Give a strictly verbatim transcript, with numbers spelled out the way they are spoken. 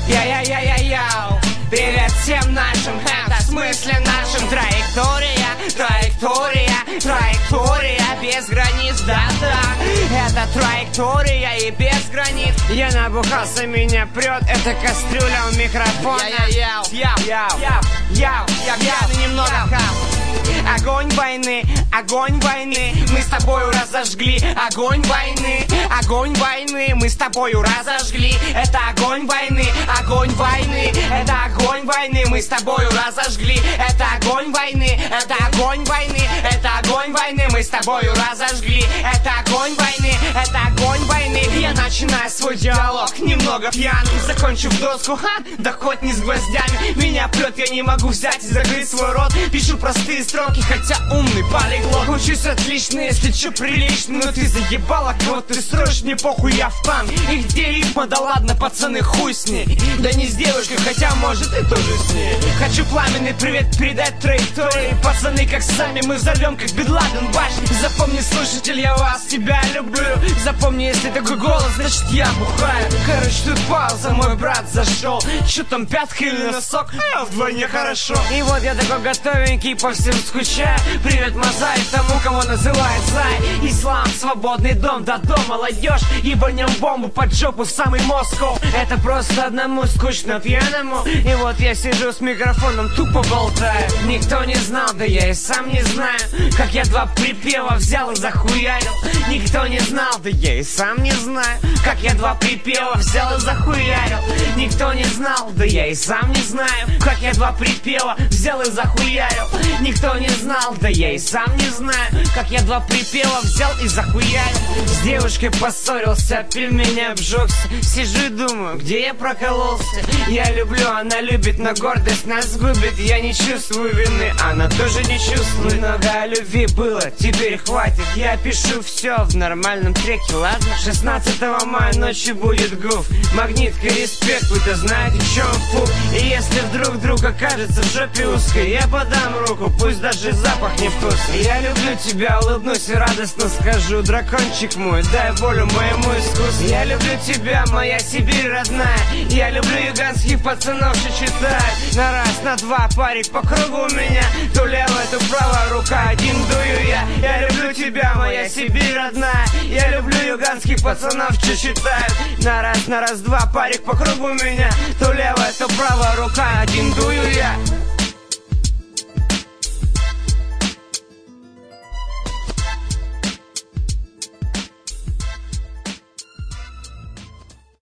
Я-я-я-я-яу. Привет всем нашим, это в смысле нашим. Траектория, траектория, траектория без границ, да-да. Это траектория и без границ. Я набухался, меня прет, это кастрюля у микрофона. Я-я-яу, яу, яу, яу, яу, яу, яу, немного хаос. Огонь войны, огонь войны, мы с тобою разожгли. Огонь войны, огонь войны, мы с тобою разожгли. Это огонь войны, огонь войны, это огонь войны, мы с тобою разожгли. Это огонь войны, это огонь войны, это огонь войны, мы с тобою разожгли. Это огонь войны, это огонь войны. Я начинаю свой диалог немного пьяным, закончив доску, ха, да хоть не с гвоздями. Меня прет, я не могу взять и закрыть свой рот. Пишу простые строки, хотя умный полиглот. Учусь отлично, если чё прилично. Но ты заебала, кого ты строишь, мне похуй, я в пан. И где рифма, да ладно, пацаны, хуй с ней. Да не с девушкой, хотя может и тоже с ней. Хочу пламенный привет передать траектории. Пацаны, как сами, мы взорвем, как Бен Ладен башни. Запомни, слушатель, я вас, тебя люблю. Запомни, если такой голос, значит я бухаю. Короче, тут пауза, мой брат зашел. Чё там, пятка или носок? А я вдвойне хорошо. И вот я такой готовенький, по всем скучаю. Привет, Мазай, тому, кого называют Зай. Ислам, свободный дом, да дом, молодежь. Ебанем бомбу под жопу в самый Москву. Это просто одному скучно пьяному. И вот я сижу с микрофоном, тупо болтаю. Никто не знал, да я и сам не знаю, как я два припева взял и захуярил. Никто не знал, да я и сам не знаю, как я два припева взял и захуярил. Никто не знал, да я и сам не знаю, как я два припева взял и захуярил. Никто не знал, да я и сам не знаю, как я два припева взял и захуярил. С девушкой поссорился, пельмени обжегся. Сижу и думаю, где я прокололся. Я люблю, она любит, но гордость нас губит. Я не чувствую вины, она тоже не чувствует. Много о любви было, теперь хватит. Я пишу все в нормальном треке, ладно? шестнадцатого мая ночью будет гуф. Магнитка, респект, вы-то знаете, в чем фу. И если вдруг друг окажется в жопе узкой, я подам руку, пусть даже запах невкусный. Я люблю тебя, улыбнусь и радостно скажу: дракончик мой, дай волю моему искусству. Я люблю тебя, моя Сибирь родная. Я люблю юганских пацанов, что читают. На раз, на два, парик по кругу у меня. То левая, то правая рука, один дую я. Я люблю тебя, моя Сибирь родная. Я люблю юганских пацанов, что читают. На раз, на раз, два, парик по кругу у меня. То левая, то правая рука, один дую я.